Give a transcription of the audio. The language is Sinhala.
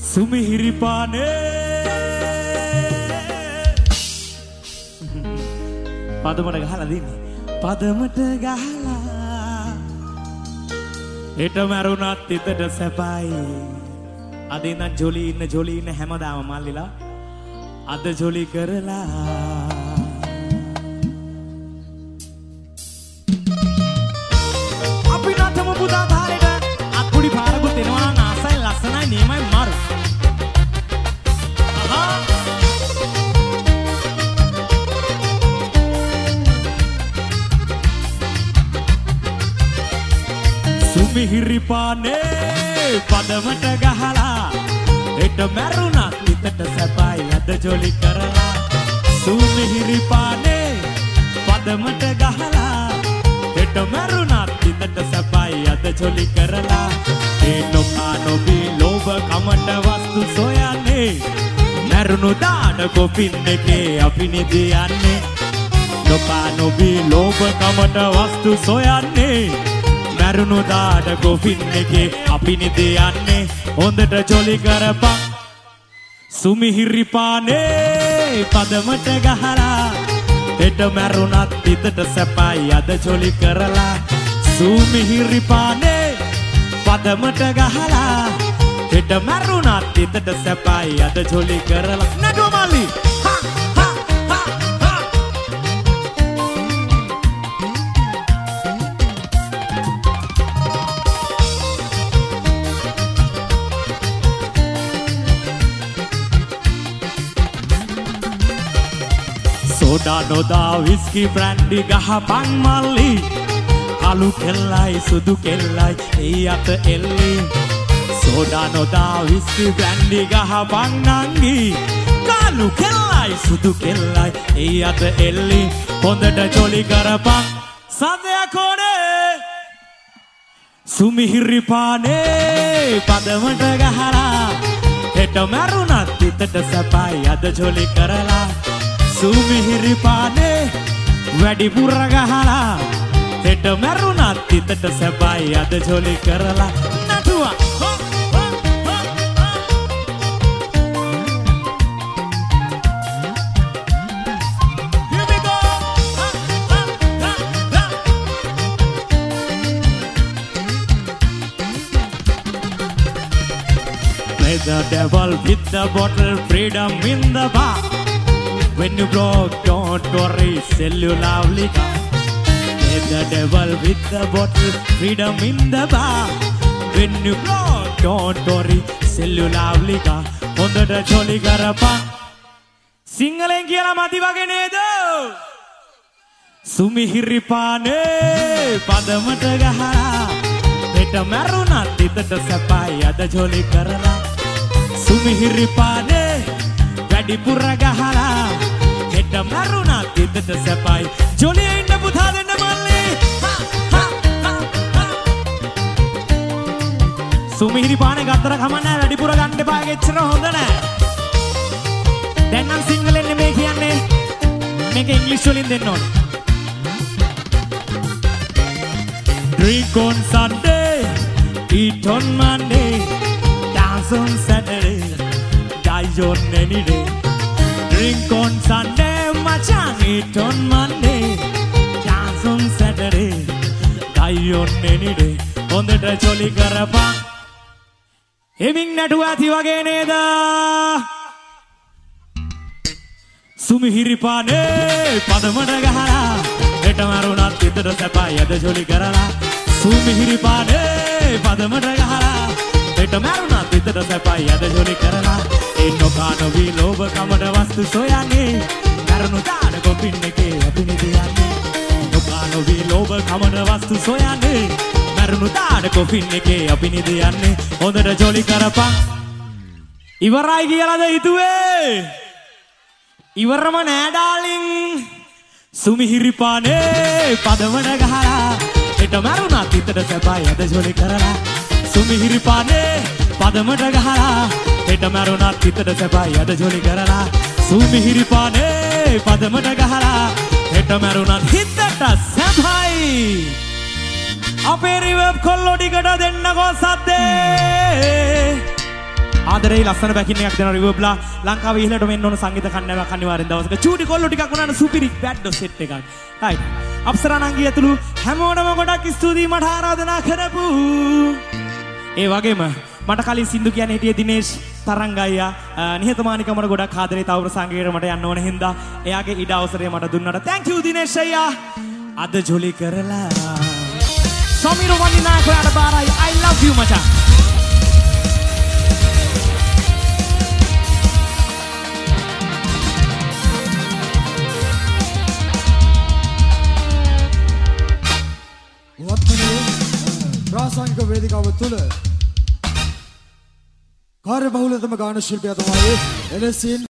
සුමිහිරි පානේ පදමට ගහලා දින්නේ පදමට ගහලා හෙට මරුණත් හිතට සැපයි අද ඉඳන් ජොලි ඉන්න හැමදාම මල්ලිලා අද ජොලි කරලා අපි නටමු පුතා තාලෙට අත්පුඩි පාරකුත් එනවා නම් ආසයි ලස්සනයි නියමයි මාරු සුමිහිරි පානේ පදමට ගහලා හෙට මැරුණත් හිතට සැපයි අද ජොලි කරලා සුමිහිරි පානේ පදමට ගහලා හෙට මැරුණත් හිතට සැපයි අද ජොලි කරලා ඒ නොබී ලෝභ කමට වස්තු සොයන්නේ මැරුණු දාන කොපින් එකේ අපි නිදියන්නේ නොබී ලෝභ කමට වස්තු සොයන්නේ මැරුණු දාඩ කොෆින් එකේ අපි නිදියන්නේ හොඳට ජොලි කරපන් සුමිහිරි පානේ පදමට ගහලා හෙට මැරුණත් හිතට සැපයි අද ජොලි කරලා සුමිහිරි පානේ පදමට ගහලා හෙට මැරුණත් හිතට සැපයි අද ජොලි කරලා නඩුව මල්ලි සෝඩා නොදා විස්කි බ්‍රැන්ඩි ගහපන් මල්ලි කළු කෙල්ලයි සුදු කෙල්ලයි ඒ අත එල්ලි සෝඩා නොදා විස්කි බ්‍රැන්ඩි ගහපන් නංගි කළු කෙල්ලයි සුදු කෙල්ලයි ඒ අත එල්ලි හොඳට ජොලි කරපන් සදයක් ඕනේ සුමිහිරි පානේ පදමට ගහලා හෙට මැරුණත් හිතට සැපයි අද ජොලි කරලා සුමිහිරි පානේ වැඩිපුර ගහලා හෙට මැරුණත් හිතට සැපයි අද ජොලි කරලා නටුවා Play the devil with the bottle, freedom in the bar. When you broke, don't worry, sell you lovely car. Play the devil with the bottle, freedom in the bar. When you broke, don't worry, sell you lovely car. Hondata jolly karapa. Singalen kiyala mati wage neda. Sumihiri pane padamata gahara. Heta marunath hitata sapai ada jolly karala. Sumihiri pane වැඩිපුර ගහලා හෙට මරුණත් හිතට සැපයි ජොලියේ ඉන්න පුතා දෙන්න මල්ලි සුමිහිරි පානේ ගත්තර කමන්නේ වැඩිපුර ගන්න එපා එච්චර හොඳ නෑ දැන් නම් සිංහලෙන් නෙමෙයි කියන්නේ මේක ඉංග්‍රීසි වලින් දෙන්න ඕනේ Drink on Sunday eat on Monday dance on Saturday die on any day Drink on Sunday, machan, eat on Monday Dance on Saturday, die on any day Hondata jolly karapa Heming natuwa thi wage neda Sumihiri pane padamata gahara Heta marunath hitata sapai ada jolly karala Sumihiri pane padamata gahara Heta marunath hitata sapai ada jolly karala නොකානොවී ලෝභ කමට වස්තු සොයන්නේ මරණු දාන කොපින් එකේ අපි නිදියන්නේ නොකානොවී ලෝභ කමට වස්තු සොයන්නේ මරණු දාන කොපින් එකේ අපි නිදියන්නේ හොඳට ජොලි කරපන් ඉවරයි කියලාද හිතුවේ ඉවරම නෑ ඩාලින් සුමිහිරි පානේ පදමට ගහලා හෙට මරුණත් හිතට සැපයි අද ජොලි කරලා සුමිහිරි පානේ පදමට ගහලා හෙට මරුණත් හිතට සැපයි අද ජොලි කරලා සුමිහිරි පානේ පදමට ගහලා හෙට මරුණත් හිතට සැපයි අපේ රිවර්බ් කොල්ලෝ ටිකට දෙන්නකෝ සද්දේ අද ආදරේ ලස්සන බැකින් එකක් දෙනවා රිවර්බ්ලා ලංකාවේ ඉහළට වෙන්න ඕන සංගීත කණ්ඩායමක් අනිවාර්යෙන් දවසක චූටි කොල්ලෝ ටිකක් උනාන සුපිරි බැඩ්ඩෝ සෙට් එකක් right අප්සරා නංගි ඇතුළු හැමෝටම ගොඩක් ස්තුතියි මට ආරාධනා කරපු ඒ වගේම මට කලින් සින්දු කියන්නේ හිටියේ දිනේෂ් තරංග අයියා නිහතමානීකමට ගොඩක් ආදරේ තව ප්‍රසංගයකට මට යන්න ඕන හින්දා එයාගේ ඉඩ අවසරය මට දුන්නාට thank you දිනේෂ් අයියා අද ජොලි කරලා සමීර වන්දිනායක ඔයාට බාරයි I love you මචං ප්‍රාසංගික වේදිකාව තුළ කාර්යබහුලතම ගාන ශිල්පියා තමයි එලෙසින්